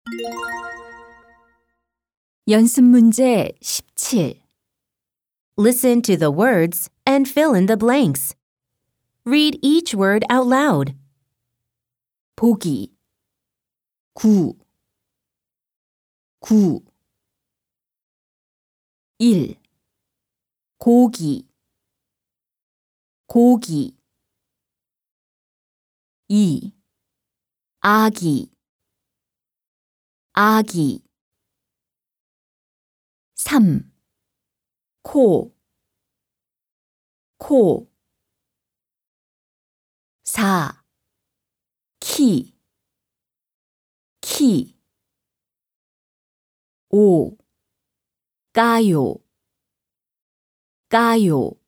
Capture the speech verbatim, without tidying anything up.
연습 문제 십칠. Listen to the words and fill in the blanks. Read each word out loud. 보기 구 구 일. 고기 고기 이. 아기 아기 삼. 코 코 사. 키 키 오. 까요 까요